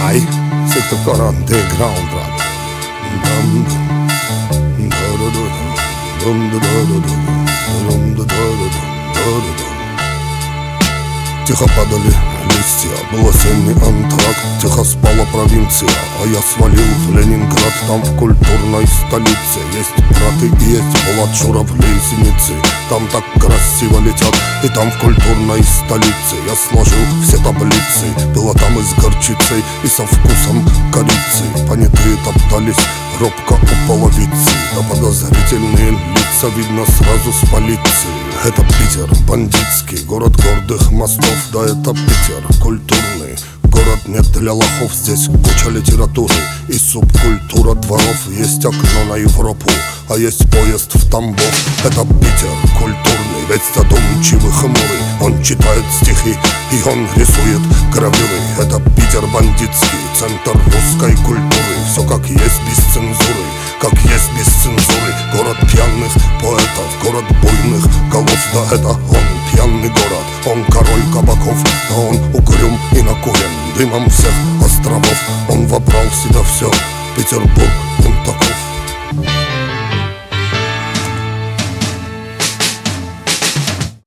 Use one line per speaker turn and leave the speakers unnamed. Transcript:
Ай, сектор underground rap. Тихо падали листья, был осенний антракт. Тихо спала провинция, а я свалил в Ленинград. Там в культурной столице есть браты и есть Влад Журавли и синицы. Там так красиво летят, и там в культурной столице я сложил все таблицы. Было там и с горчицей, и со вкусом корицы. Понятые топтались робко у половицы. Да подозрительные лица видно сразу с полиции. Это Питер, бандитский, город гордых мостов. Да это Питер, культурный город, нет для лохов. Здесь куча литературы и субкультура дворов. Есть окно на Европу, а есть поезд в Тамбов. Это Питер, культурный, ведь задумчивый, хмурый. Он читает стихи и он рисует гравюры. Это Питер, бандитский, центр русской культуры. Все как есть, без цензуры, как есть без цензуры. Город пьяных поэтов, город буйных голов. Да это он, пьяный город, он король кабаков. Да он угрюм и накурен дымом всех островов. Он вобрал в себя все, Петербург, он таков.